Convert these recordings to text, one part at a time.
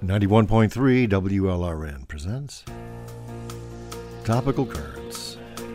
91.3 WLRN presents Topical Currents.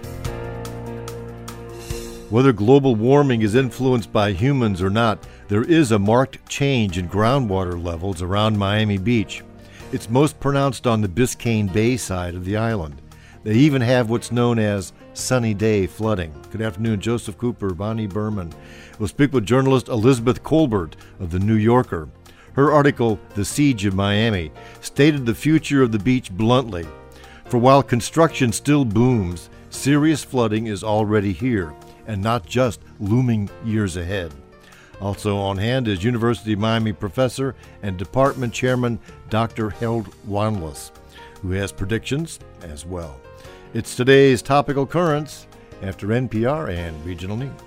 Whether global warming is influenced by humans or not, there is a marked change in groundwater levels around Miami Beach. It's most pronounced on the Biscayne Bay side of the island. They even have what's known as sunny day flooding. Good afternoon, Joseph Cooper, Bonnie Berman. We'll speak with journalist Elizabeth Colbert of The New Yorker. Her article, The Siege of Miami, stated the future of the beach bluntly. For while construction still booms, serious flooding is already here, and not just looming years ahead. Also on hand is University of Miami professor and department chairman Dr. Harold Wanless, who has predictions as well. It's today's Topical Currents after NPR and regional news.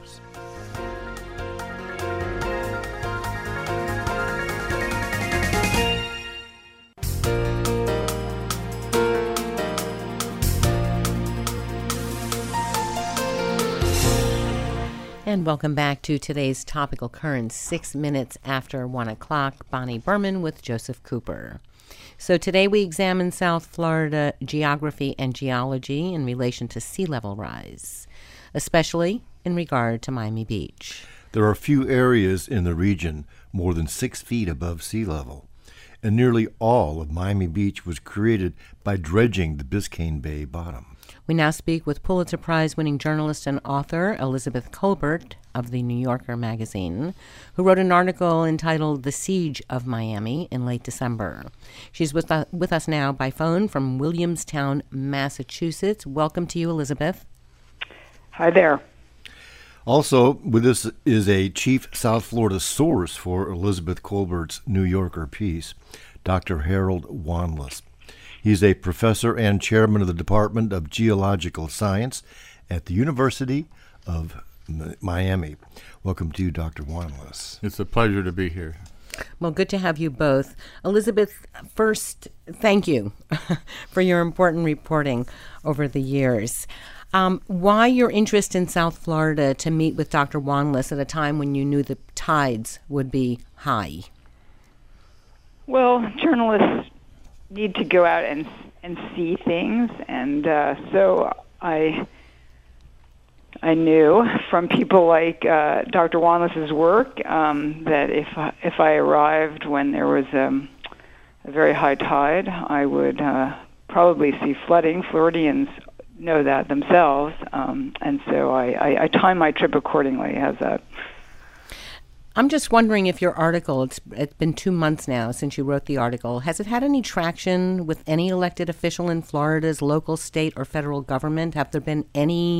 And welcome back to today's Topical Currents, 6 minutes after 1 o'clock. Bonnie Berman with Joseph Cooper. So today we examine South Florida geography and geology in relation to sea level rise, especially in regard to Miami Beach. There are few areas in the region more than 6 feet above sea level, and nearly all of Miami Beach was created by dredging the Biscayne Bay bottom. We now speak with Pulitzer Prize-winning journalist and author Elizabeth Colbert of The New Yorker magazine, who wrote an article entitled The Siege of Miami in late December. She's with us now by phone from Williamstown, Massachusetts. Welcome to you, Elizabeth. Hi there. Also with us is a chief South Florida source for Elizabeth Colbert's New Yorker piece, Dr. Harold Wanless. He's a professor and chairman of the Department of Geological Science at the University of Miami. Welcome to you, Dr. Wanless. It's a pleasure to be here. Well, good to have you both. Elizabeth, first, thank you for your important reporting over the years. Why your interest in South Florida to meet with Dr. Wanless at a time when you knew the tides would be high? Well, journalists need to go out and see things, and so I knew from people like Dr. Wanless's work that if I arrived when there was a very high tide, I would probably see flooding. Floridians know that themselves, and so I timed my trip accordingly. How's that? I'm just wondering if your article, it's been 2 months now since you wrote the article, has it had any traction with any elected official in Florida's local, state, or federal government? Has there been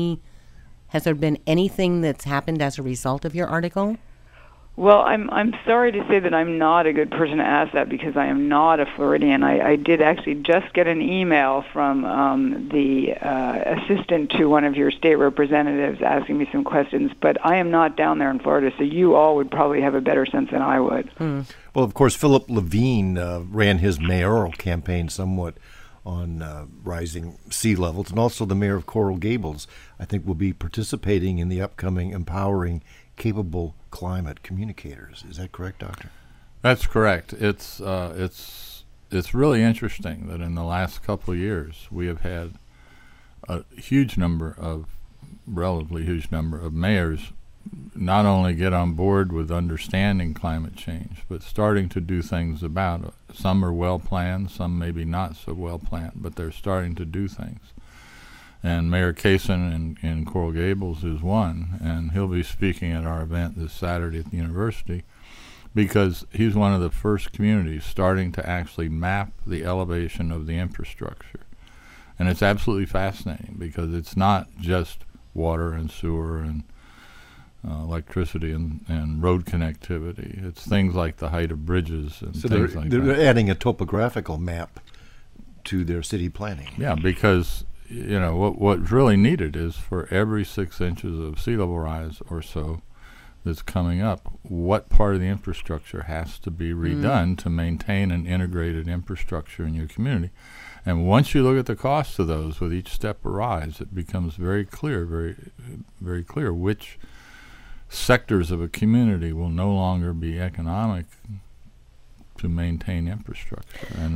anything that's happened as a result of your article? Well, I'm sorry to say that I'm not a good person to ask that because I am not a Floridian. I did actually just get an email from the assistant to one of your state representatives asking me some questions, but I am not down there in Florida, so you all would probably have a better sense than I would. Well, of course, Philip Levine ran his mayoral campaign somewhat on rising sea levels, and also the mayor of Coral Gables, I think, will be participating in the upcoming Empowering Capable Climate Communicators. Is that correct, Doctor? That's correct. It's really interesting that in the last couple of years we have had a relatively huge number of mayors not only get on board with understanding climate change, but starting to do things about it. Some are well planned, some maybe not so well planned, but they're starting to do things. And Mayor Kaysen in Coral Gables is one, and he'll be speaking at our event this Saturday at the university because he's one of the first communities starting to actually map the elevation of the infrastructure. And it's absolutely fascinating because it's not just water and sewer and electricity and road connectivity. It's things like the height of bridges and things like that. They're adding a topographical map to their city planning. Yeah, because what's really needed is for every 6 inches of sea level rise or so that's coming up, what part of the infrastructure has to be redone to maintain an integrated infrastructure in your community. And once you look at the costs of those with each step of rise, it becomes very clear, very, very clear which sectors of a community will no longer be economic to maintain infrastructure.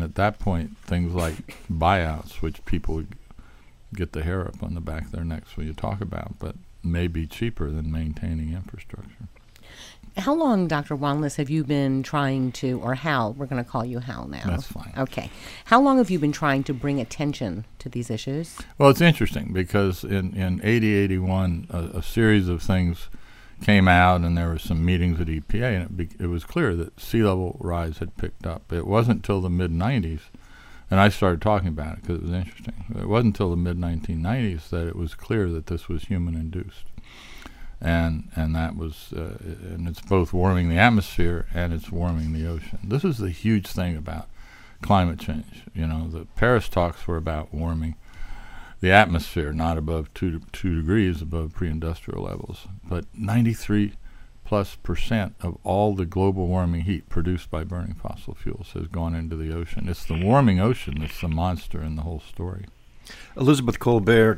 at that point, things like buyouts, which people get the hair up on the back of their necks when you talk about, but may be cheaper than maintaining infrastructure. How long, Dr. Wanless, have you been trying to, or Hal, we're going to call you Hal now. That's fine. Okay. How long have you been trying to bring attention to these issues? Well, it's interesting because in 81, a series of things came out, and there were some meetings at EPA, and it was clear that sea level rise had picked up. It wasn't until the mid-90s, and I started talking about it because it was interesting. It wasn't until the mid-1990s that it was clear that this was human-induced. And that was, and it's both warming the atmosphere and it's warming the ocean. This is the huge thing about climate change. You know, the Paris talks were about warming the atmosphere, not above 2 degrees above pre-industrial levels. But 93+% of all the global warming heat produced by burning fossil fuels has gone into the ocean. It's the warming ocean that's the monster in the whole story. Elizabeth Kolbert,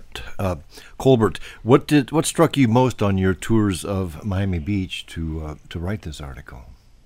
what struck you most on your tours of Miami Beach to write this article?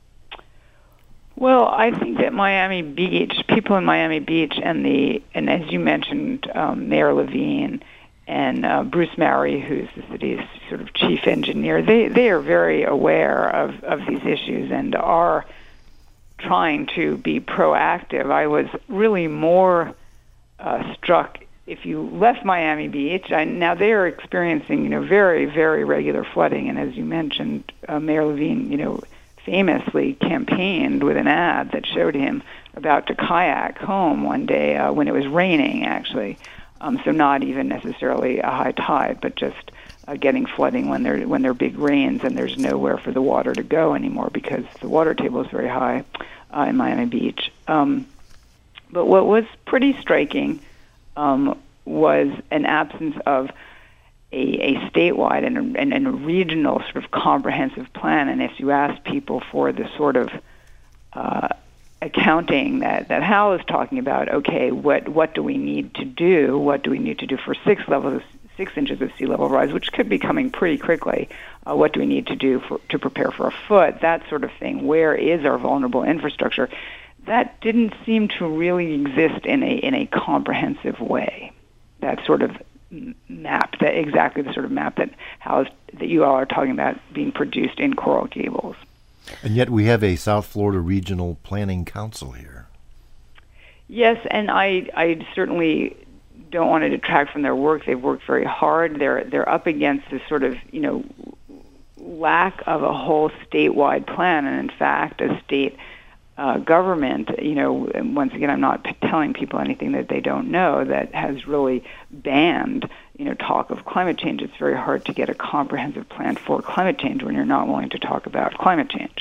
Well, I think that Miami Beach, people in Miami Beach, and as you mentioned, Mayor Levine and Bruce Murray, who's the city's sort of chief engineer, they are very aware of these issues and are trying to be proactive. I was really more struck. If you left Miami Beach, now they are experiencing, very, very regular flooding, and as you mentioned, Mayor Levine, famously campaigned with an ad that showed him about to kayak home one day when it was raining, actually. So not even necessarily a high tide, but just getting flooding when there are big rains and there's nowhere for the water to go anymore because the water table is very high in Miami Beach. But what was pretty striking was an absence of a statewide and a regional sort of comprehensive plan. And if you ask people for the sort of accounting that Hal is talking about, okay, what do we need to do? What do we need to do for 6 inches of sea level rise, which could be coming pretty quickly? What do we need to do to prepare for a foot? That sort of thing. Where is our vulnerable infrastructure? That didn't seem to really exist in a comprehensive way. That sort of map, that exactly the sort of map that you all are talking about being produced in Coral Gables. And yet we have a South Florida Regional Planning Council here. Yes, and I certainly don't want to detract from their work. They've worked very hard. They're up against this sort of lack of a whole statewide plan, and in fact, a state government, and once again, I'm not telling people anything that they don't know, that has really banned, talk of climate change. It's very hard to get a comprehensive plan for climate change when you're not willing to talk about climate change.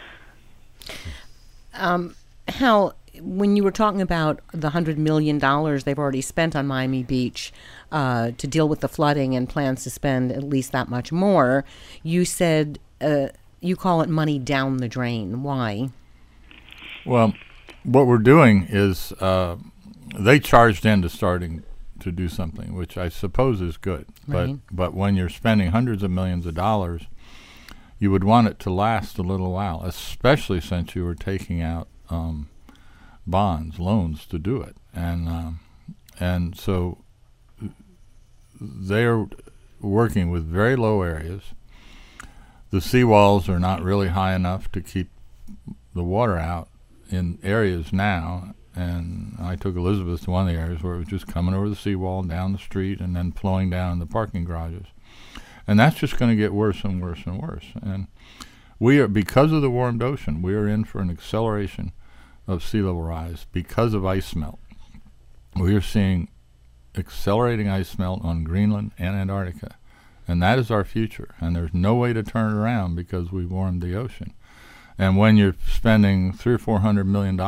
Hal, when you were talking about the $100 million they've already spent on Miami Beach to deal with the flooding and plans to spend at least that much more, you said you call it money down the drain. Why? Well, what we're doing is they charged into starting to do something, which I suppose is good. Right. But when you're spending hundreds of millions of dollars, you would want it to last a little while, especially since you were taking out bonds, loans to do it. And so they're working with very low areas. The seawalls are not really high enough to keep the water out in areas now, and I took Elizabeth to one of the areas where it was just coming over the seawall down the street and then flowing down in the parking garages. And that's just going to get worse and worse and worse. And we are, because of the warmed ocean, we are in for an acceleration of sea level rise because of ice melt. We are seeing accelerating ice melt on Greenland and Antarctica, and that is our future. And there's no way to turn it around because we've warmed the ocean. And when you're spending $300 or $400 million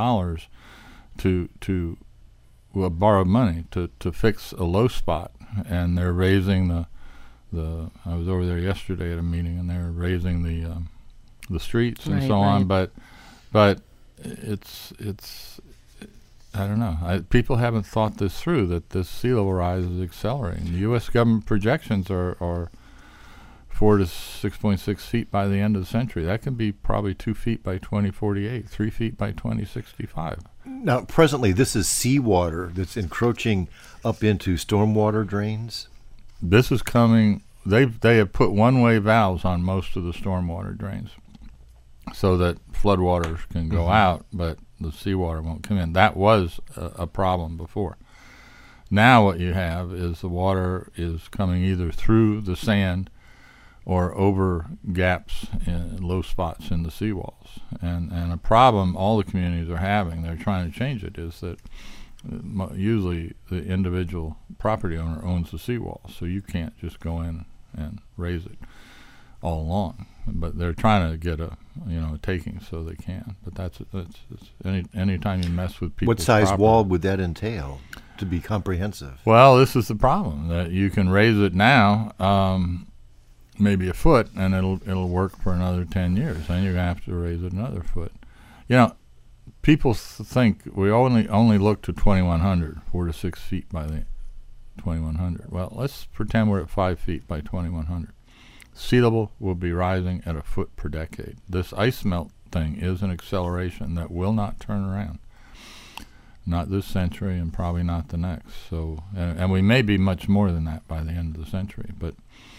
to borrow money to fix a low spot, and they're raising the I was over there yesterday at a meeting, and they're raising the streets and so on. But it's I don't know. People haven't thought this through, that this sea level rise is accelerating. The U.S. government projections are 4 to 6.6 feet by the end of the century. That can be probably 2 feet by 2048, 3 feet by 2065. Now, presently, this is seawater that's encroaching up into stormwater drains. This is coming. They have put one-way valves on most of the stormwater drains, so that floodwaters can go out, but the seawater won't come in. That was a problem before. Now what you have is the water is coming either through the sand or over gaps in low spots in the seawalls. And a problem all the communities are having, they're trying to change it, is that usually the individual property owner owns the seawall, so you can't just go in and raise it all along. But they're trying to get a taking so they can. But that's any time you mess with people's What size property. wall would that entail to be comprehensive? Well, this is the problem, that you can raise it now, maybe a foot, and it'll work for another 10 years. Then you're gonna have to raise it another foot. People think we only look to 2,100, 4 to 6 feet by the 2,100. Well, let's pretend we're at 5 feet by 2,100. Sea level will be rising at a foot per decade. This ice melt thing is an acceleration that will not turn around. Not this century, and probably not the next. So, and we may be much more than that by the end of the century. But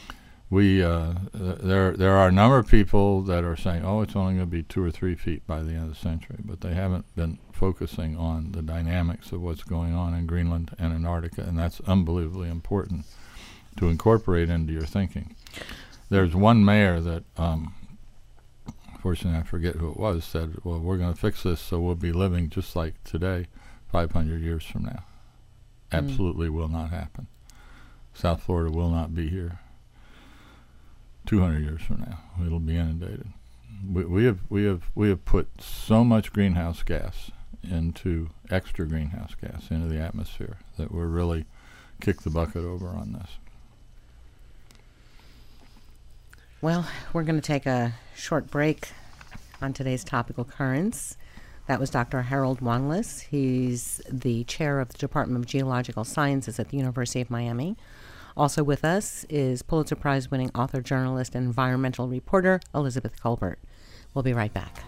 there are a number of people that are saying, oh, it's only going to be 2 or 3 feet by the end of the century. But they haven't been focusing on the dynamics of what's going on in Greenland and Antarctica, and that's unbelievably important to incorporate into your thinking. There's one mayor that, unfortunately I forget who it was, said, well, we're going to fix this so we'll be living just like today 500 years from now. Absolutely will not happen. South Florida will not be here 200 years from now. It'll be inundated. We have put so much greenhouse gas into extra greenhouse gas into the atmosphere that we're really kicked the bucket over on this. Well, we're going to take a short break on today's topical currents. That was Dr. Harold Wanless. He's the chair of the Department of Geological Sciences at the University of Miami. Also with us is Pulitzer Prize-winning author, journalist, and environmental reporter Elizabeth Kolbert. We'll be right back.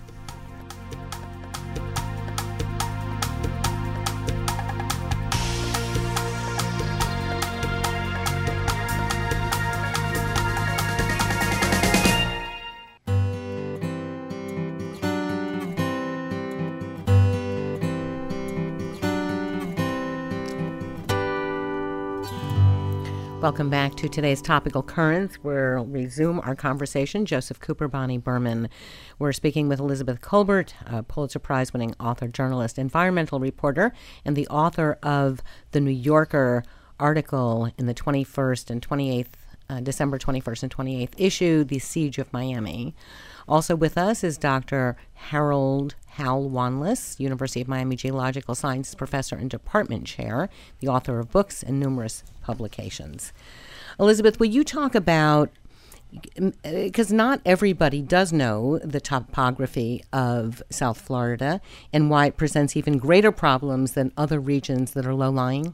Welcome back to today's Topical Currents. We'll resume our conversation. Joseph Cooper, Bonnie Berman. We're speaking with Elizabeth Kolbert, a Pulitzer Prize-winning author, journalist, environmental reporter, and the author of the New Yorker article in the 21st and 28th, December 21st and 28th issue, The Siege of Miami. Also with us is Dr. Hal Wanless, University of Miami Geological Sciences professor and department chair, the author of books and numerous publications. Elizabeth, will you talk about, because not everybody does know the topography of South Florida and why it presents even greater problems than other regions that are low-lying?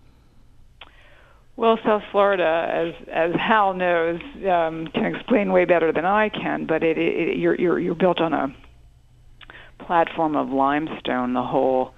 Well, South Florida, as Hal knows, can explain way better than I can. But you're built on a platform of limestone. The whole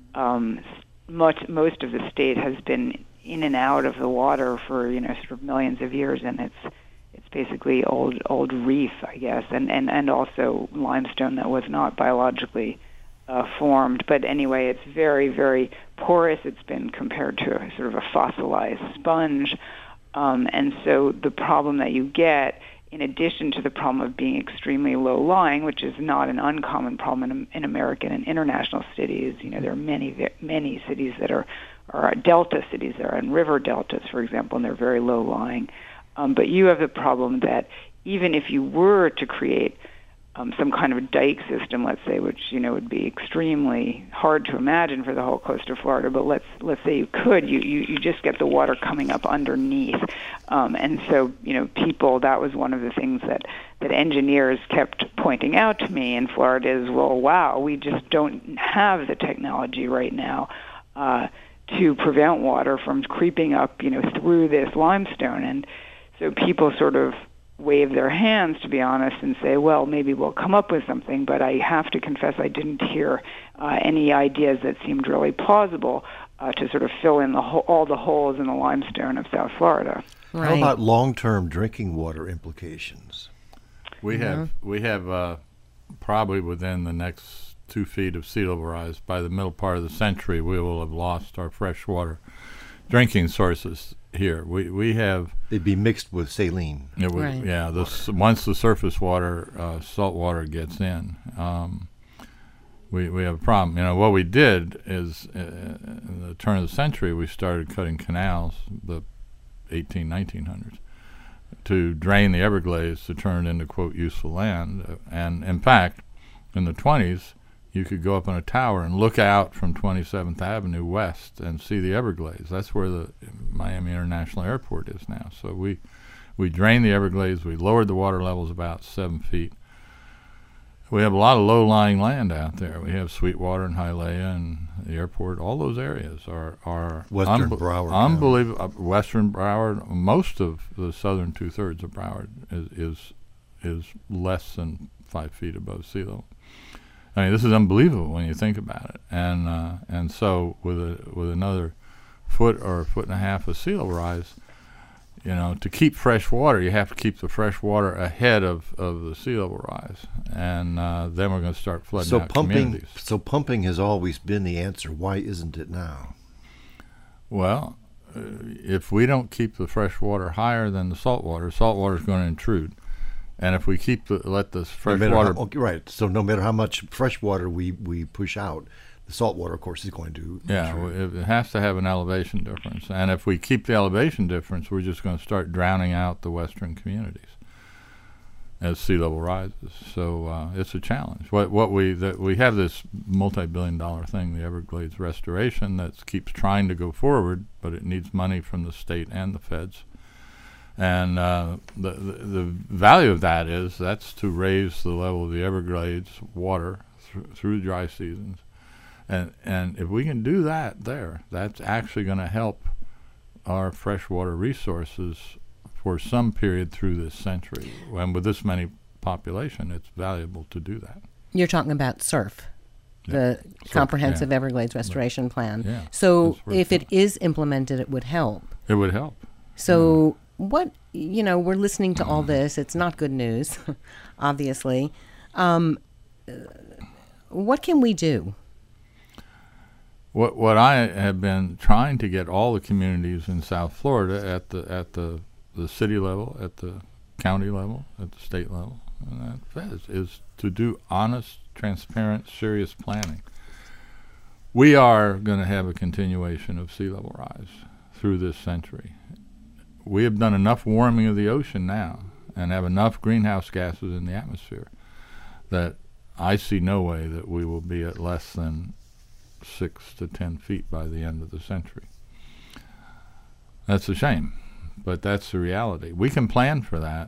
most of the state has been in and out of the water for sort of millions of years, and it's basically old reef, I guess, and also limestone that was not biologically formed. But anyway, it's very, very porous. It's been compared to a sort of a fossilized sponge. And so the problem that you get, in addition to the problem of being extremely low-lying, which is not an uncommon problem in American and international cities, there are many cities that are delta cities that are in river deltas, for example, and they're very low-lying. But you have the problem that even if you were to create some kind of a dike system, let's say, which would be extremely hard to imagine for the whole coast of Florida, but let's say you could, you just get the water coming up underneath, and so people, that was one of the things that engineers kept pointing out to me in Florida is, well, wow, we just don't have the technology right now to prevent water from creeping up through this limestone. And so people sort of wave their hands, to be honest, and say, well, maybe we'll come up with something, but I have to confess I didn't hear any ideas that seemed really plausible to sort of fill in all the holes in the limestone of South Florida. Right. How about long-term drinking water implications? We have probably within the next 2 feet of sea level rise, by the middle part of the century, we will have lost our freshwater drinking sources here. We have. They'd be mixed with saline. Right. Yeah. Once the surface water, salt water gets in, we have a problem. What we did is, in the turn of the century, we started cutting canals, the 1900s, to drain the Everglades to turn it into, quote, useful land. And in fact, in the 20s, you could go up on a tower and look out from 27th Avenue west and see the Everglades. That's where the Miami International Airport is now. So we drained the Everglades. We lowered the water levels about 7 feet. We have a lot of low-lying land out there. We have Sweetwater and Hialeah and the airport. All those areas are Western Broward. Unbelievable. Western Broward. Most of the southern two-thirds of Broward is less than 5 feet above sea level. I mean, this is unbelievable when you think about it. And so with another foot or a foot and a half of sea level rise, to keep fresh water, you have to keep the fresh water ahead of the sea level rise, and then we're going to start flooding out communities. So pumping has always been the answer. Why isn't it now? Well, if we don't keep the fresh water higher than the salt water is going to intrude. And if we let this fresh water... right. So no matter how much fresh water we push out, the salt water, of course, is going to... Yeah, it has to have an elevation difference. And if we keep the elevation difference, we're just going to start drowning out the western communities as sea level rises. So it's a challenge. We have this multi-billion-dollar thing, the Everglades Restoration, that keeps trying to go forward, but it needs money from the state and the feds. And the value of that's to raise the level of the Everglades water through dry seasons. And if we can do that that's actually going to help our freshwater resources for some period through this century. And with this many population, it's valuable to do that. You're talking about SURF, the Comprehensive Everglades Restoration Plan. Yeah, so if it is implemented, it would help. It would help. So what, we're listening to all this. It's not good news, obviously. What can we do? What I have been trying to get all the communities in South Florida at the city level, at the county level, at the state level, and at feds, is to do honest, transparent, serious planning. We are going to have a continuation of sea level rise through this century. We have done enough warming of the ocean now and have enough greenhouse gases in the atmosphere that I see no way that we will be at less than 6 to 10 feet by the end of the century. That's a shame, but that's the reality. We can plan for that,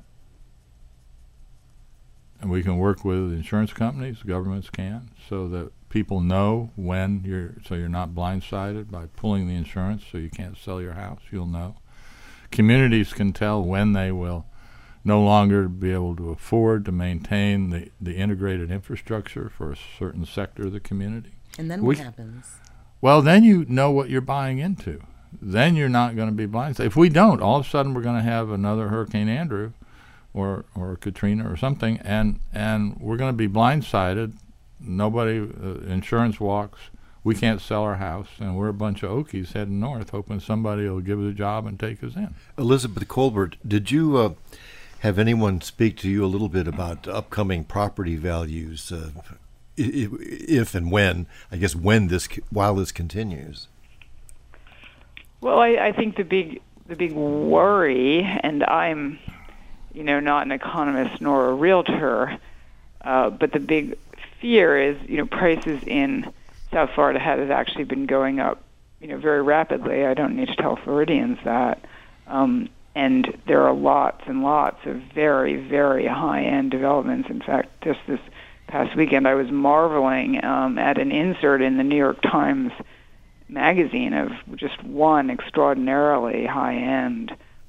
and we can work with insurance companies, governments can, so that people know when you're not blindsided by pulling the insurance so you can't sell your house. You'll know. Communities can tell when they will no longer be able to afford to maintain the integrated infrastructure for a certain sector of the community. And then what happens? Well, then you know what you're buying into. Then you're not going to be blindsided. If we don't, all of a sudden we're going to have another Hurricane Andrew or Katrina or something, and we're going to be blindsided. Nobody, insurance walks. We can't sell our house, and we're a bunch of Okies heading north, hoping somebody will give us a job and take us in. Elizabeth Colbert, did you have anyone speak to you a little bit about upcoming property values, if and when, I guess, while this continues? Well, I think the big worry, and I'm, not an economist nor a realtor, but the big fear is, prices in South Florida has actually been going up, very rapidly. I don't need to tell Floridians that. And there are lots and lots of very, very high-end developments. In fact, just this past weekend, I was marveling at an insert in the New York Times magazine of just one extraordinarily high-end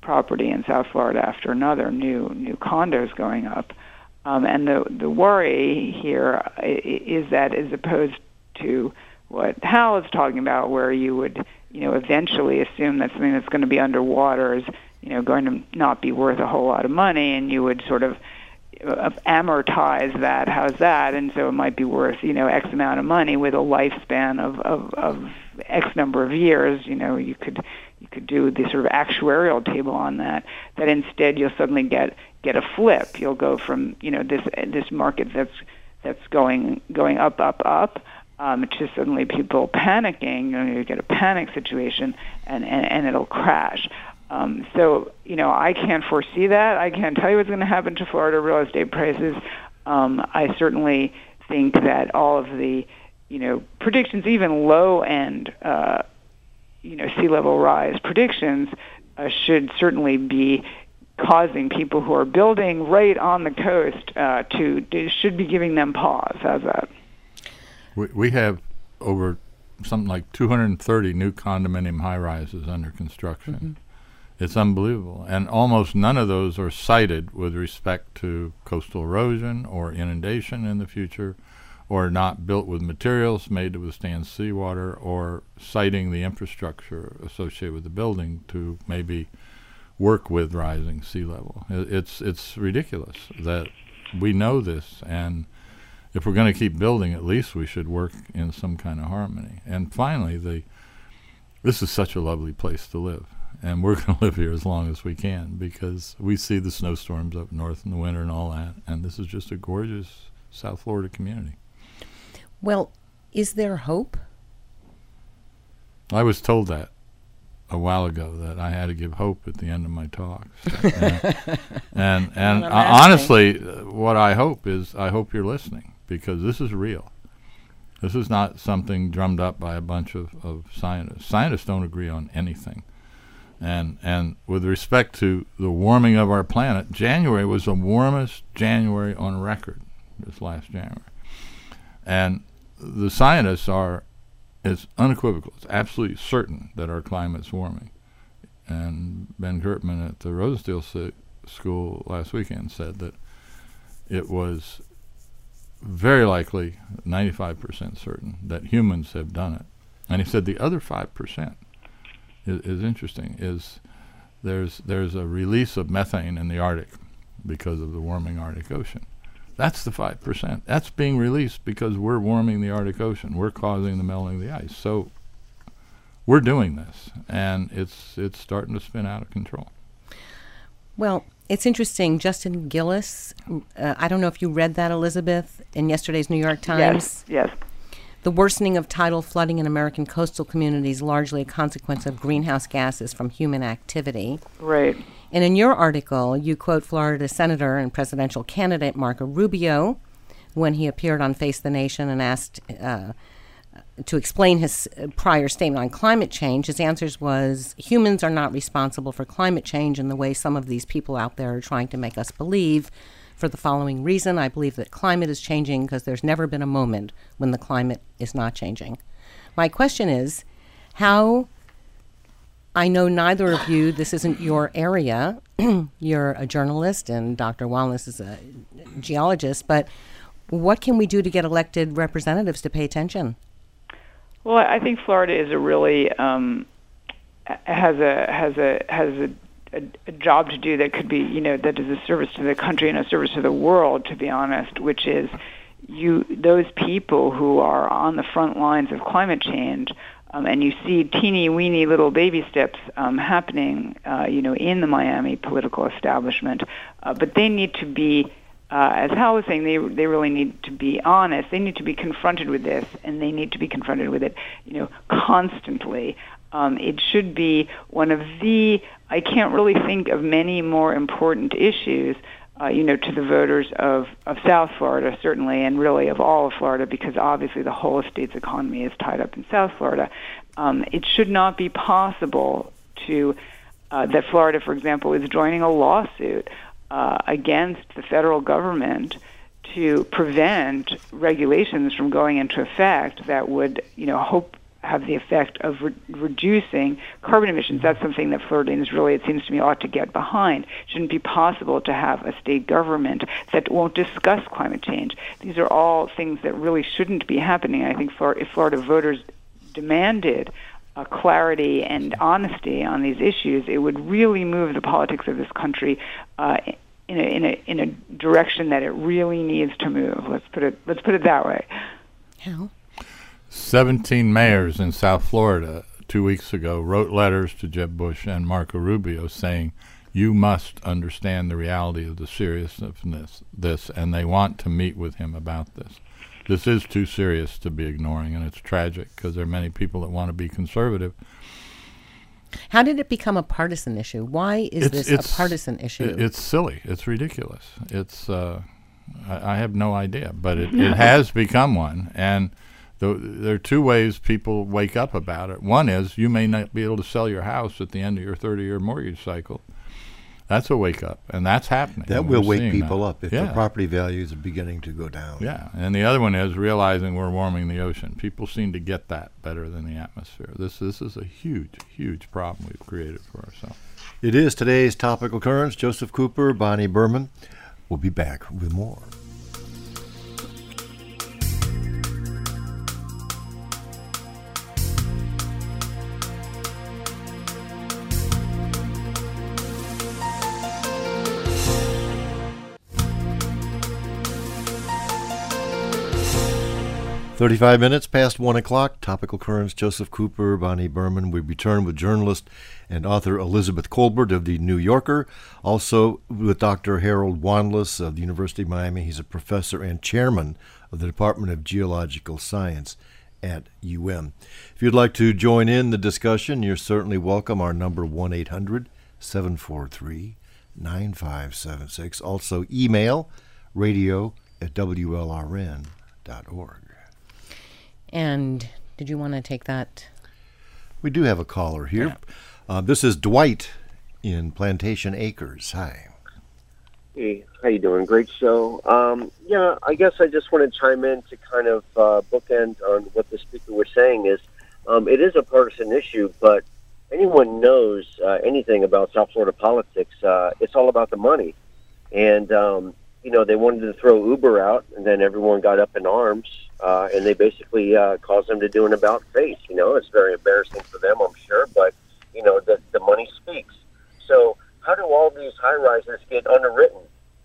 property in South Florida after another, new condos going up. And the worry here is that, as opposed to what Hal is talking about, where you would, eventually assume that something that's going to be underwater is, going to not be worth a whole lot of money, and you would sort of amortize that. How's that? And so it might be worth, X amount of money with a lifespan of X number of years. You could do the sort of actuarial table on that. That instead you'll suddenly get a flip. You'll go from this market that's going up to suddenly people panicking. You get a panic situation, and it'll crash. So I can't foresee that. I can't tell you what's going to happen to Florida real estate prices. I certainly think that all of the predictions, even low end sea level rise predictions, should certainly be causing people who are building right on the coast should be giving them pause. How's that? We have over something like 230 new condominium high-rises under construction. Mm-hmm. It's unbelievable. And almost none of those are cited with respect to coastal erosion or inundation in the future, or not built with materials made to withstand seawater, or citing the infrastructure associated with the building to maybe work with rising sea level. It's ridiculous that we know this, and if we're going to keep building, at least we should work in some kind of harmony. And finally, this is such a lovely place to live, and we're going to live here as long as we can, because we see the snowstorms up north in the winter and all that, and this is just a gorgeous South Florida community. Well, is there hope? I was told that a while ago, that I had to give hope at the end of my talks. and honestly, what I hope is, I hope you're listening, because this is real. This is not something drummed up by a bunch of scientists. Scientists don't agree on anything. And with respect to the warming of our planet, January was the warmest January on record, this last January. And the scientists it's unequivocal. It's absolutely certain that our climate's warming. And Ben Gertman at the Rosenstiel School last weekend said that it was very likely, 95% certain, that humans have done it. And he said the other 5% is interesting, is there's a release of methane in the Arctic because of the warming Arctic Ocean. That's the 5%. That's being released because we're warming the Arctic Ocean. We're causing the melting of the ice. So we're doing this, and it's starting to spin out of control. Well, it's interesting. Justin Gillis, I don't know if you read that, Elizabeth, in yesterday's New York Times. Yes. The worsening of tidal flooding in American coastal communities, largely a consequence of greenhouse gases from human activity. Right. And in your article, you quote Florida Senator and presidential candidate Marco Rubio when he appeared on Face the Nation and asked to explain his prior statement on climate change. His answers was, humans are not responsible for climate change in the way some of these people out there are trying to make us believe. For the following reason, I believe that climate is changing because there's never been a moment when the climate is not changing. My question is, how... I know neither of you, this isn't your area. You're a journalist and Dr. Wallace is a geologist, but what can we do to get elected representatives to pay attention? Well, I think Florida is a really has a job to do that could be, that is a service to the country and a service to the world, to be honest, which is those people who are on the front lines of climate change. And you see teeny-weeny little baby steps happening, in the Miami political establishment. But they need to be, as Hal was saying, they really need to be honest. They need to be confronted with this, and they need to be confronted with it, constantly. It should be one of I can't really think of many more important issues, to the voters of South Florida, certainly, and really of all of Florida, because obviously the whole state's economy is tied up in South Florida. It should not be possible that Florida, for example, is joining a lawsuit against the federal government to prevent regulations from going into effect that would, have the effect of reducing carbon emissions. That's something that Floridians really, it seems to me, ought to get behind. It shouldn't be possible to have a state government that won't discuss climate change. These are all things that really shouldn't be happening. I think if Florida voters demanded clarity and honesty on these issues, it would really move the politics of this country in a direction that it really needs to move. Let's put it that way. Hal? 17 mayors in South Florida 2 weeks ago wrote letters to Jeb Bush and Marco Rubio saying, you must understand the reality of the seriousness of this, and they want to meet with him about this. This is too serious to be ignoring, and it's tragic because there are many people that want to be conservative. How did it become a partisan issue? Why is this a partisan issue? It's silly. It's ridiculous. It's I have no idea, but it has become one, and there are two ways people wake up about it. One is you may not be able to sell your house at the end of your 30-year mortgage cycle. That's a wake up, and that's happening. That will wake people up if the property values are beginning to go down. Yeah, and the other one is realizing we're warming the ocean. People seem to get that better than the atmosphere. This is a huge, huge problem we've created for ourselves. It is today's Topical Currents. Joseph Cooper, Bonnie Berman. We'll be back with more. "35 minutes past 1 o'clock. Topical Currents, Joseph Cooper, Bonnie Berman. We return with journalist and author Elizabeth Kolbert of The New Yorker. Also with Dr. Harold Wanless of the University of Miami. He's a professor and chairman of the Department of Geological Science at UM. If you'd like to join in the discussion, you're certainly welcome. Our number 1-800-743-9576. Also email radio@WLRN.org. And did you want to take that? We do have a caller here. Yeah. This is Dwight in Plantation Acres. Hi. Hey, how you doing? Great show. I guess I just want to chime in to kind of bookend on what the speaker was saying is it is a partisan issue, but anyone knows anything about South Florida politics, it's all about the money. And, they wanted to throw Uber out, and then everyone got up in arms. And they basically caused them to do an about-face. It's very embarrassing for them, I'm sure, but, the money speaks. So how do all these high-rises get underwritten?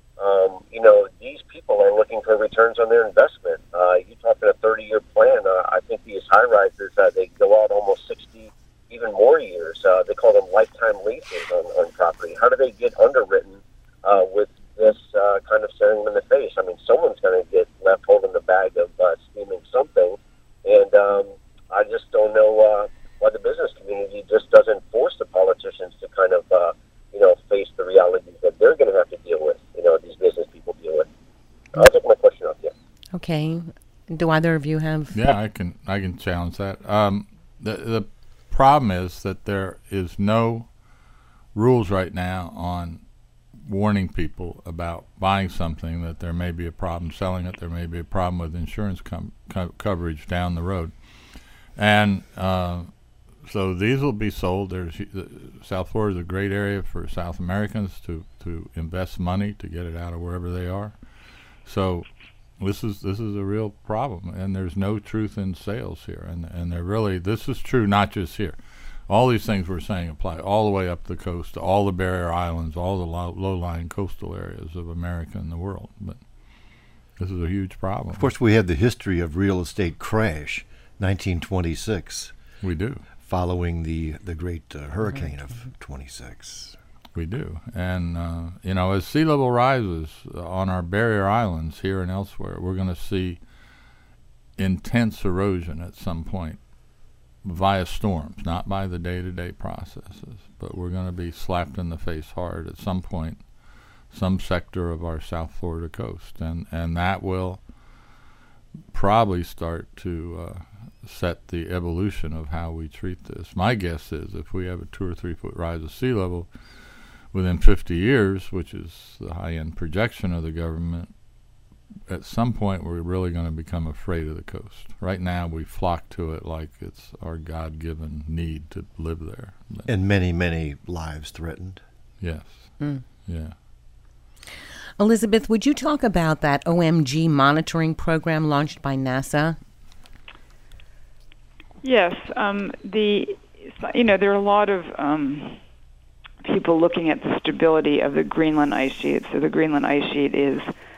These people are looking for returns on their investment. You talk about a 30-year plan. I think these high-rises, they go out almost 60, even more years. They call them lifetime leases on property. How do they get underwritten with this kind of staring them in the face? I mean, someone's going to get left holding the bag of steaming something, and I just don't know why the business community just doesn't force the politicians to kind of, face the realities that they're going to have to deal with, these business people deal with. I'll take my question off here. Okay. Do either of you have? Yeah, I can challenge that. The problem is that there is no rules right now on warning people about buying something that there may be a problem selling it, there may be a problem with insurance coverage down the road. And so these will be sold. South Florida is a great area for South Americans to invest money to get it out of wherever they are. So this is a real problem, and there's no truth in sales here. And this is true not just here. All these things we're saying apply all the way up the coast, to all the barrier islands, all the low-lying coastal areas of America and the world. But this is a huge problem. Of course, we have the history of real estate crash, 1926. We do. Following the great hurricane of 26. We do. And, as sea level rises on our barrier islands here and elsewhere, we're going to see intense erosion at some point via storms, not by the day-to-day processes, but we're going to be slapped in the face hard at some point, some sector of our South Florida coast, and that will probably start to set the evolution of how we treat this. My guess is if we have a 2 or 3 foot rise of sea level within 50 years, which is the high-end projection of the government, at some point we're really going to become afraid of the coast. Right now we flock to it like it's our God-given need to live there. And many, many lives threatened. Yes. Yeah. Elizabeth, would you talk about that OMG monitoring program launched by NASA? Yes. There are a lot of people looking at the stability of the Greenland ice sheet. So the Greenland ice sheet is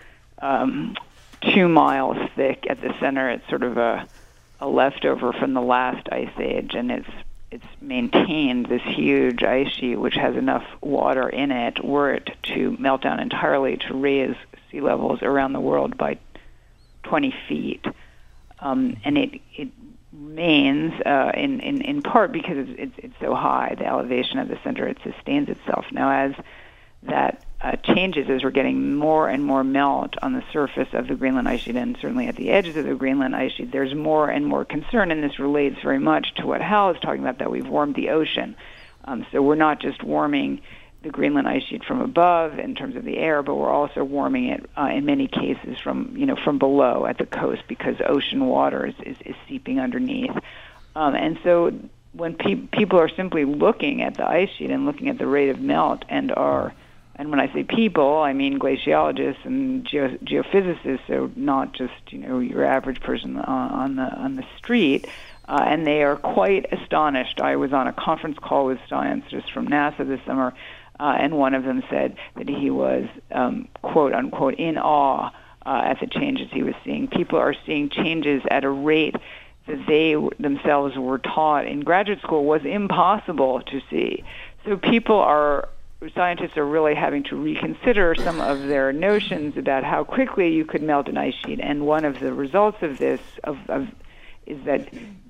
2 miles thick at the center. It's sort of a leftover from the last ice age, and it's maintained this huge ice sheet which has enough water in it were it to melt down entirely to raise sea levels around the world by 20 feet. And it remains in part because it's so high, the elevation at the center, it sustains itself. Now, as that changes, as we're getting more and more melt on the surface of the Greenland ice sheet and certainly at the edges of the Greenland ice sheet, there's more and more concern, and this relates very much to what Hal is talking about, that we've warmed the ocean. So we're not just warming the Greenland ice sheet from above in terms of the air, but we're also warming it in many cases from below at the coast, because ocean water is seeping underneath. And so when people are simply looking at the ice sheet and looking at the rate of melt and when I say people, I mean glaciologists and geophysicists, so not just your average person on the street, and they are quite astonished. I was on a conference call with scientists from NASA this summer, and one of them said that he was quote unquote in awe at the changes he was seeing. People are seeing changes at a rate that they themselves were taught in graduate school was impossible to see. So scientists are really having to reconsider some of their notions about how quickly you could melt an ice sheet. And one of the results of this is that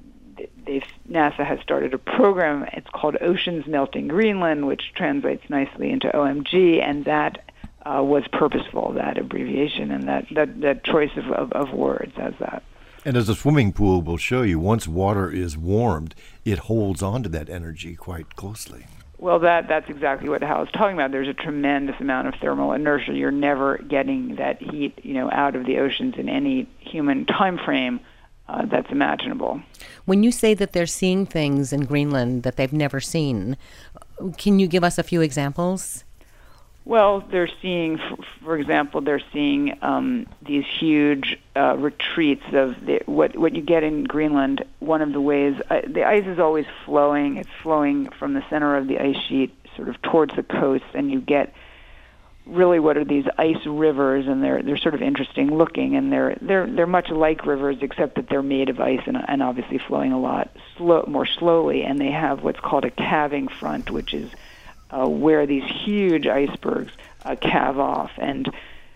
NASA has started a program. It's called Oceans Melting Greenland, which translates nicely into OMG, and that was purposeful, that abbreviation and that choice of words as that. And as a swimming pool will show you, once water is warmed, it holds on to that energy quite closely. Well, that's exactly what Hal is talking about. There's a tremendous amount of thermal inertia. You're never getting that heat, out of the oceans in any human time frame that's imaginable. When you say that they're seeing things in Greenland that they've never seen, can you give us a few examples? Well, they're seeing, for example, these huge retreats of what you get in Greenland. One of the ways, the ice is always flowing. It's flowing from the center of the ice sheet sort of towards the coast, and you get really what are these ice rivers, and they're sort of interesting looking, and they're much like rivers, except that they're made of ice and obviously flowing a lot more slowly, and they have what's called a calving front, which is where these huge icebergs calve off. And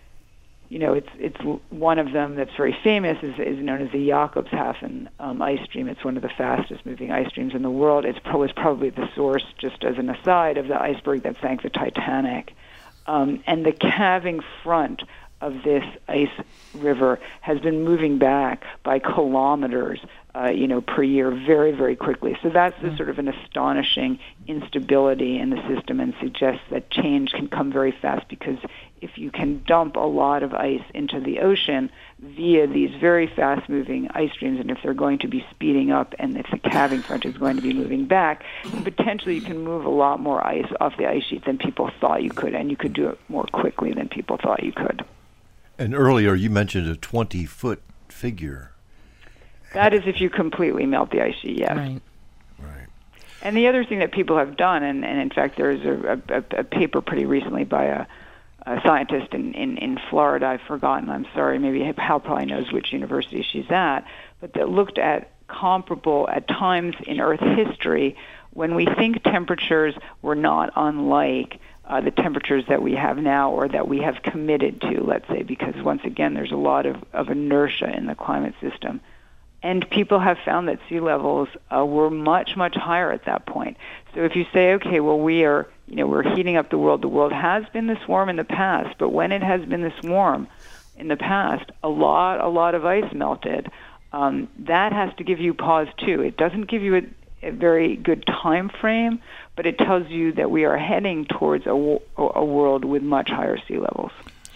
it's one of them that's very famous is known as the Jakobshafen ice stream. It's one of the fastest moving ice streams in the world. It was probably the source, just as an aside, of the iceberg that sank the Titanic. And the calving front of this ice river has been moving back by kilometers per year very, very quickly. So that's the sort of an astonishing instability in the system, and suggests that change can come very fast, because if you can dump a lot of ice into the ocean via these very fast-moving ice streams, and if they're going to be speeding up and if the calving front is going to be moving back, then potentially you can move a lot more ice off the ice sheet than people thought you could, and you could do it more quickly than people thought you could. And earlier you mentioned a 20-foot figure. That is if you completely melt the ice sheet, yes. Right. And the other thing that people have done, and in fact there's a paper pretty recently by a scientist in Florida, I've forgotten, I'm sorry, maybe Hal probably knows which university she's at, but that looked at comparable at times in Earth history when we think temperatures were not unlike the temperatures that we have now, or that we have committed to, let's say, because once again there's a lot of inertia in the climate system. And people have found that sea levels were much, much higher at that point. So if you say, okay, well, we're heating up the world has been this warm in the past, but when it has been this warm in the past, a lot of ice melted. That has to give you pause too. It doesn't give you a very good time frame, but it tells you that we are heading towards a world with much higher sea levels.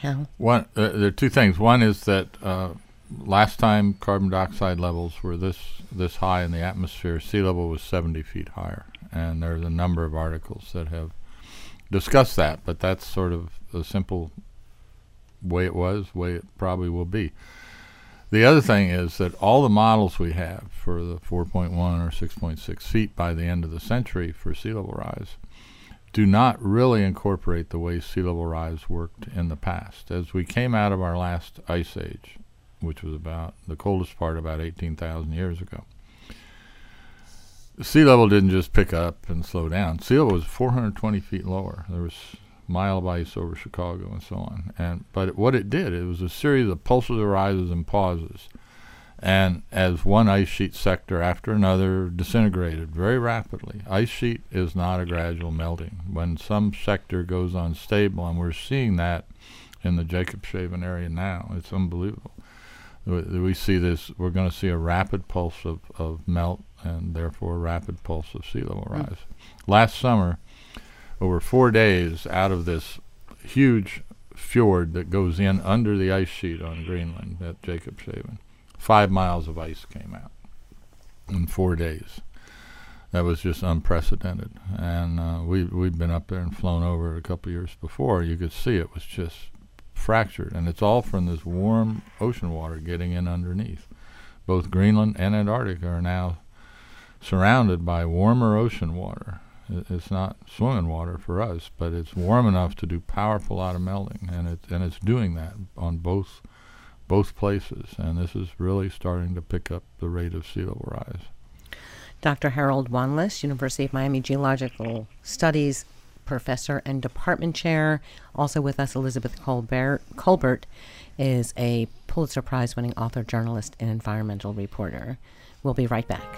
Hal? There are two things. One is that last time carbon dioxide levels were this high in the atmosphere, sea level was 70 feet higher. And there's a number of articles that have discussed that, but that's sort of the simple way it was, way it probably will be. The other thing is that all the models we have for the 4.1 or 6.6 feet by the end of the century for sea level rise do not really incorporate the way sea level rise worked in the past. As we came out of our last ice age, which was about the coldest part about 18,000 years ago, the sea level didn't just pick up and slow down. Sea level was 420 feet lower. There was a mile of ice over Chicago and so on. But what it did, it was a series of pulses of rises and pauses. And as one ice sheet sector after another disintegrated very rapidly. Ice sheet is not a gradual melting. When some sector goes unstable, and we're seeing that in the Jacobshaven area now, it's unbelievable. We see this, we're going to see a rapid pulse of melt and therefore a rapid pulse of sea level rise. Last summer, over 4 days out of this huge fjord that goes in under the ice sheet on Greenland at Jacobshaven, 5 miles of ice came out in 4 days. That was just unprecedented. And we've been up there and flown over it a couple of years before. You could see it was just fractured, and it's all from this warm ocean water getting in underneath. Both Greenland and Antarctica are now surrounded by warmer ocean water. It's not swimming water for us, but it's warm enough to do powerful lot of melting, and it's doing that on both places, and this is really starting to pick up the rate of sea level rise. Dr. Harold Wanless, University of Miami Geological Studies Professor and Department Chair. Also with us, Elizabeth Kolbert is a Pulitzer Prize-winning author, journalist, and environmental reporter. We'll be right back.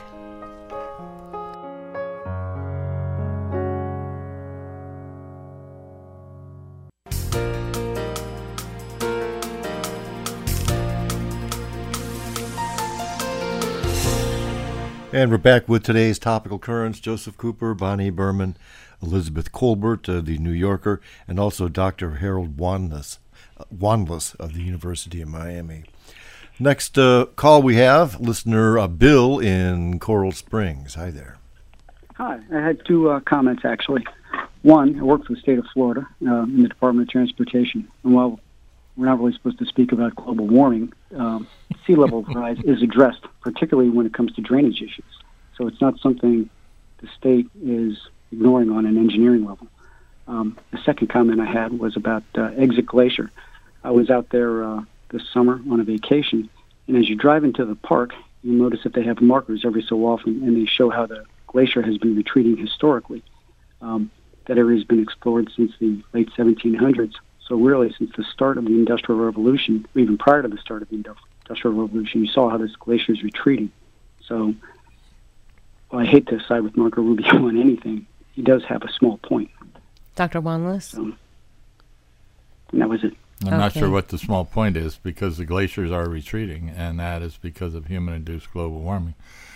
And we're back with today's topical currents. Joseph Cooper, Bonnie Berman, Elizabeth Kolbert, the New Yorker, and also Dr. Harold Wanless of the University of Miami. Next call we have, listener Bill in Coral Springs. Hi there. Hi. I had two comments, actually. One, I work for the state of Florida in the Department of Transportation. And while we're not really supposed to speak about global warming, sea level rise is addressed, particularly when it comes to drainage issues. So it's not something the state is ignoring on an engineering level. The second comment I had was about Exit Glacier. I was out there this summer on a vacation, and as you drive into the park, you'll notice that they have markers every so often, and they show how the glacier has been retreating historically. That area has been explored since the late 1700s. So really, since the start of the Industrial Revolution, or even prior to the start of the Industrial Revolution, you saw how this glacier is retreating. So, well, I hate to side with Marco Rubio on anything. He does have a small point. Dr. Wanless? So, and that was it. I'm not sure what the small point is, because the glaciers are retreating, and that is because of human-induced global warming.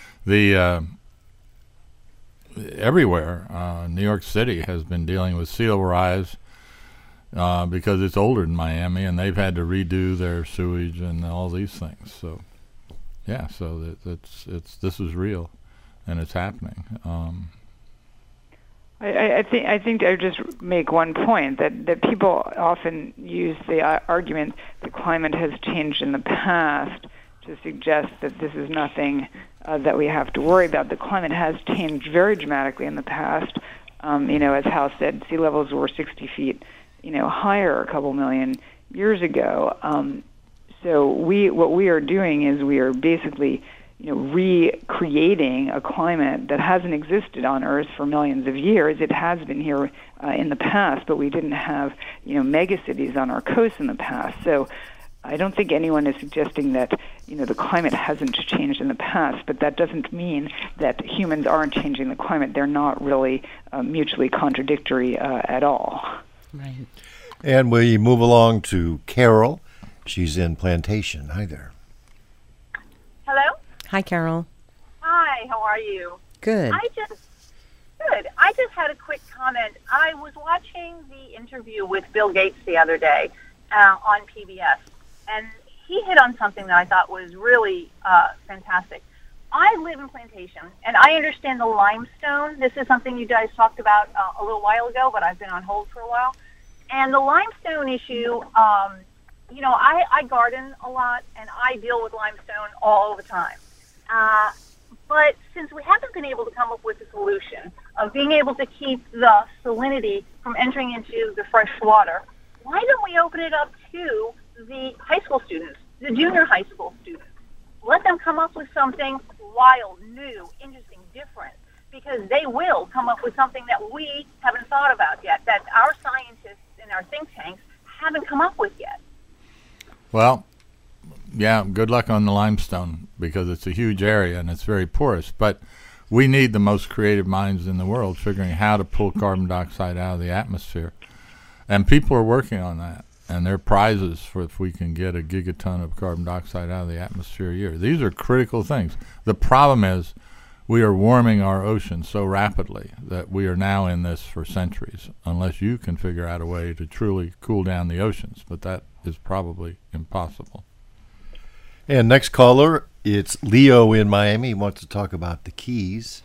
Everywhere, New York City has been dealing with sea level rise because it's older than Miami, and they've had to redo their sewage and all these things. So, yeah, so this is real, and it's happening. I think I would just make one point that people often use the argument the climate has changed in the past to suggest that this is nothing that we have to worry about. The climate has changed very dramatically in the past. As Hal said, sea levels were 60 feet, higher a couple million years ago. So what we are doing is we are basically recreating a climate that hasn't existed on Earth for millions of years. It has been here in the past, but we didn't have, megacities on our coast in the past. So I don't think anyone is suggesting that, the climate hasn't changed in the past, but that doesn't mean that humans aren't changing the climate. They're not really mutually contradictory at all. Right. And we move along to Carol. She's in Plantation. Hi there. Hello? Hi, Carol. Hi, how are you? Good. Good. I just had a quick comment. I was watching the interview with Bill Gates the other day, on PBS, and he hit on something that I thought was really fantastic. I live in Plantation, and I understand the limestone. This is something you guys talked about a little while ago, but I've been on hold for a while. And the limestone issue, I garden a lot, and I deal with limestone all the time. But since we haven't been able to come up with a solution of being able to keep the salinity from entering into the fresh water, why don't we open it up to the high school students, the junior high school students? Let them come up with something wild, new, interesting, different, because they will come up with something that we haven't thought about yet, that our scientists and our think tanks haven't come up with yet. Well, yeah, good luck on the limestone, because it's a huge area and it's very porous. But we need the most creative minds in the world figuring how to pull carbon dioxide out of the atmosphere. And people are working on that. And there are prizes for if we can get a gigaton of carbon dioxide out of the atmosphere a year. These are critical things. The problem is we are warming our ocean so rapidly that we are now in this for centuries, unless you can figure out a way to truly cool down the oceans. But that is probably impossible. And next caller, it's Leo in Miami. He wants to talk about the Keys.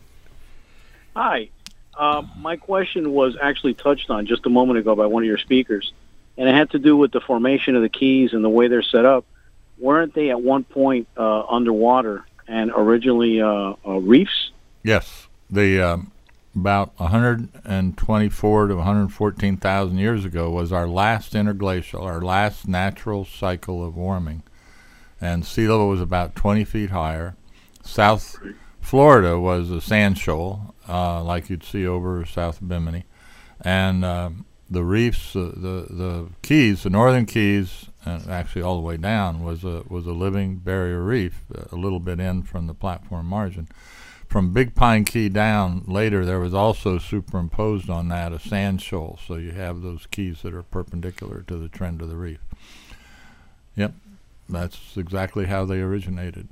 Hi. My question was actually touched on just a moment ago by one of your speakers, and it had to do with the formation of the Keys and the way they're set up. Weren't they at one point underwater and originally reefs? Yes. The about 124 to 114,000 years ago was our last interglacial, our last natural cycle of warming. And sea level was about 20 feet higher. South Florida was a sand shoal, like you'd see over south of Bimini. And the reefs, the Keys, the northern Keys, and actually all the way down, was a living barrier reef, a little bit in from the platform margin. From Big Pine Key down later, there was also superimposed on that a sand shoal, so you have those keys that are perpendicular to the trend of the reef. Yep, that's exactly how they originated.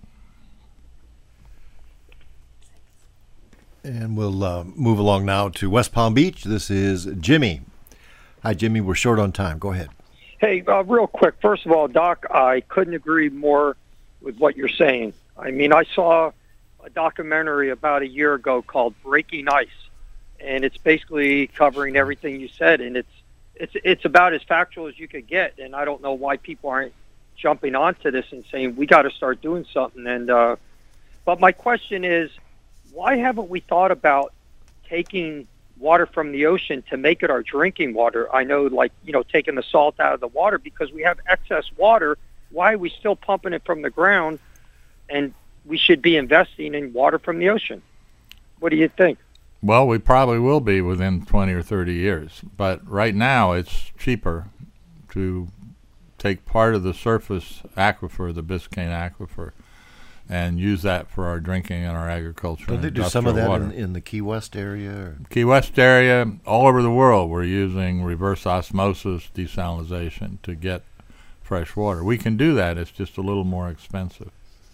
And we'll move along now to West Palm Beach. This is Jimmy. Hi, Jimmy. We're short on time. Go ahead. Hey, real quick. First of all, Doc, I couldn't agree more with what you're saying. I mean, I saw a documentary about a year ago called Breaking Ice, and it's basically covering everything you said, and it's about as factual as you could get. And I don't know why people aren't jumping onto this and saying we got to start doing something. And but my question is, why haven't we thought about taking water from the ocean to make it our drinking water? I know, taking the salt out of the water, because we have excess water. Why are we still pumping it from the ground? And we should be investing in water from the ocean. What do you think? Well, we probably will be within 20 or 30 years. But right now it's cheaper to take part of the surface aquifer, the Biscayne Aquifer, and use that for our drinking and our agriculture. Don't they do some of that in the Key West area? Or? Key West area, all over the world, we're using reverse osmosis desalination to get fresh water. We can do that. It's just a little more expensive.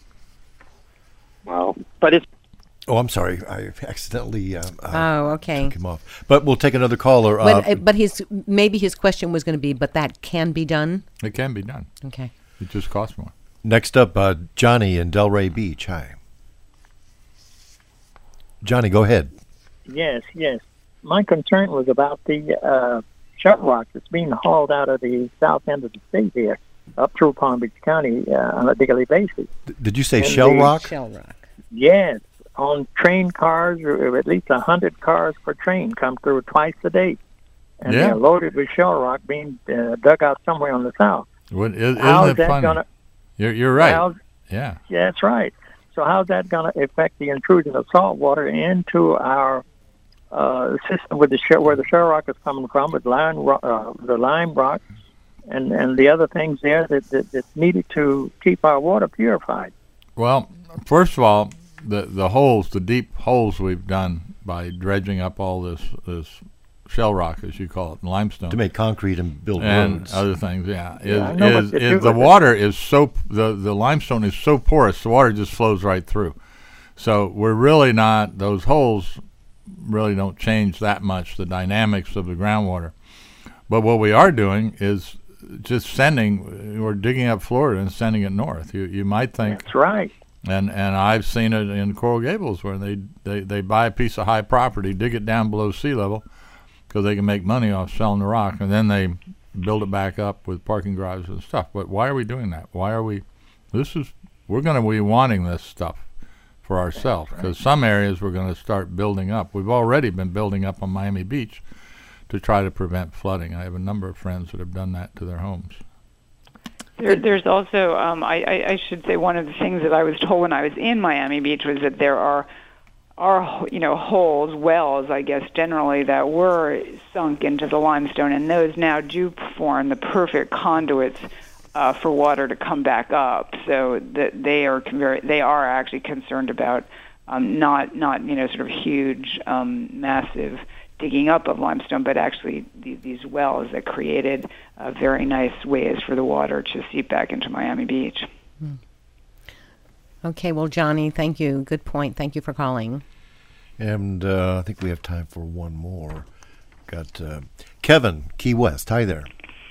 Well, but it's... Oh, I'm sorry. I accidentally okay. took him off. But we'll take another caller. But maybe his question was going to be, but that can be done? It can be done. Okay. It just costs more. Next up, Johnny in Delray Beach. Hi. Johnny, go ahead. Yes. My concern was about the shell rock that's being hauled out of the south end of the state here, up through Palm Beach County on a daily basis. Did you say shell rock? Shell rock. Yes. On train cars, or at least 100 cars per train come through twice a day. And they're loaded with shell rock being dug out somewhere on the south. Isn't it funny? You're right. Yeah, that's right. So how's that going to affect the intrusion of salt water into our system where the shell rock is coming from, with the lime rock, and the other things there that's needed to keep our water purified? Well, first of all, the deep holes we've done by dredging up all this shell rock, as you call it, limestone, to make concrete and build and roads. Other things. The water is so the limestone is so porous, the water just flows right through. So we're really not, those holes really don't change that much the dynamics of the groundwater. But what we are doing is just sending or digging up Florida and sending it north. You might think that's right. And I've seen it in Coral Gables where they buy a piece of high property, dig it down below sea level because they can make money off selling the rock, and then they build it back up with parking garages and stuff. But why are we doing that? We're going to be wanting this stuff for ourselves because some areas we're going to start building up. We've already been building up on Miami Beach to try to prevent flooding. I have a number of friends that have done that to their homes. There's also, I should say, one of the things that I was told when I was in Miami Beach was that there are holes, wells, I guess, generally, that were sunk into the limestone, and those now do form the perfect conduits for water to come back up. So that they are actually concerned about not sort of huge, massive digging up of limestone, but actually these wells that created very nice ways for the water to seep back into Miami Beach. Okay, well, Johnny, thank you. Good point. Thank you for calling. And I think we have time for one more. Got Kevin, Key West. Hi there.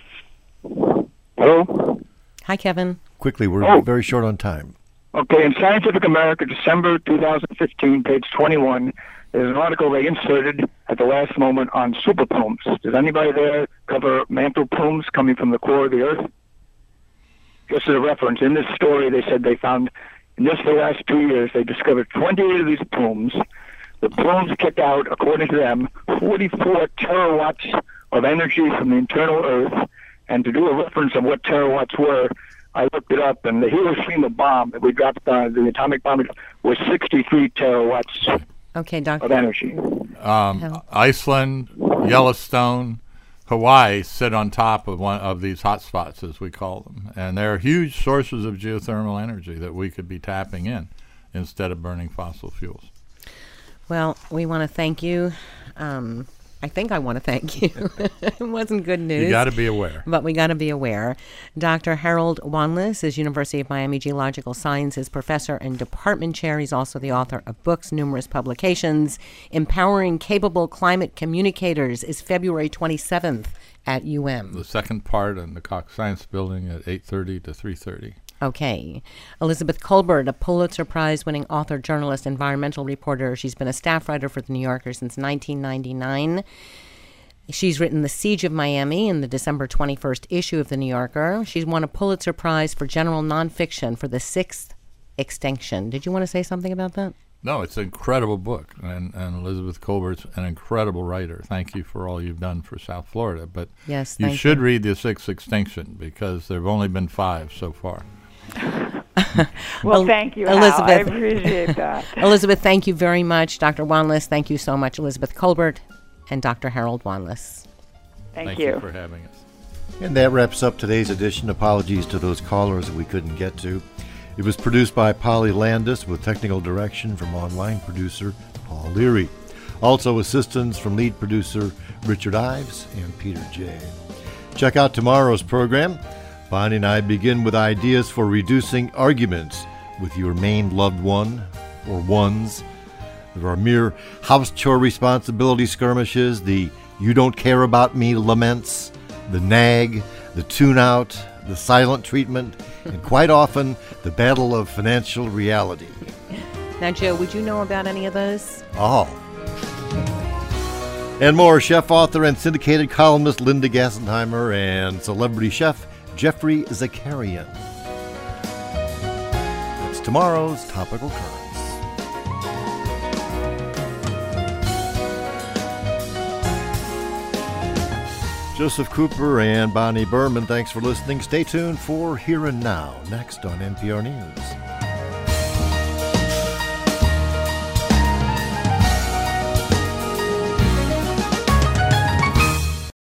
Hello? Hi, Kevin. Quickly, we're very short on time. Okay, in Scientific American, December 2015, page 21, there's an article they inserted at the last moment on super plumes. Does anybody there cover mantle plumes coming from the core of the Earth? Just as a reference, in this story they said they found, in just the last 2 years, they discovered 28 of these plumes. The plumes kick out, according to them, 44 terawatts of energy from the internal Earth. And to do a reference of what terawatts were, I looked it up, and the Hiroshima bomb that we dropped, the atomic bomb, was 63 terawatts. Okay, Doctor. Of energy. Iceland, Yellowstone, Hawaii sit on top of one of these hot spots, as we call them. And they're huge sources of geothermal energy that we could be tapping in instead of burning fossil fuels. Well, we want to thank you. I think I want to thank you. It wasn't good news. You got to be aware. But we got to be aware. Dr. Harold Wanless is University of Miami Geological Sciences professor and department chair. He's also the author of books, numerous publications. Empowering Capable Climate Communicators is February 27th at UM. The second part in the Cox Science Building at 8:30 to 3:30. Okay. Elizabeth Kolbert, a Pulitzer Prize-winning author, journalist, environmental reporter. She's been a staff writer for The New Yorker since 1999. She's written The Siege of Miami in the December 21st issue of The New Yorker. She's won a Pulitzer Prize for general nonfiction for The Sixth Extinction. Did you want to say something about that? No, it's an incredible book, and Elizabeth Kolbert's an incredible writer. Thank you for all you've done for South Florida. But yes, you should read The Sixth Extinction because there have only been 5 so far. Well, thank you, Elizabeth. Hal. I appreciate that. Elizabeth, thank you very much. Dr. Wanless, thank you so much. Elizabeth Kolbert and Dr. Harold Wanless. Thank you for having us. And that wraps up today's edition. Apologies to those callers that we couldn't get to. It was produced by Polly Landis with technical direction from online producer Paul Leary. Also assistance from lead producer Richard Ives and Peter J. Check out tomorrow's program. Bonnie and I begin with ideas for reducing arguments with your main loved one or ones. There are mere house chore responsibility skirmishes, the you don't care about me laments, the nag, the tune-out, the silent treatment, and quite often the battle of financial reality. Now, Joe, would you know about any of those? Oh. And more, chef, author, and syndicated columnist Linda Gassenheimer and celebrity chef Jeffrey Zakarian. It's tomorrow's Topical Currents. Joseph Cooper and Bonnie Berman, thanks for listening. Stay tuned for Here and Now, next on NPR News.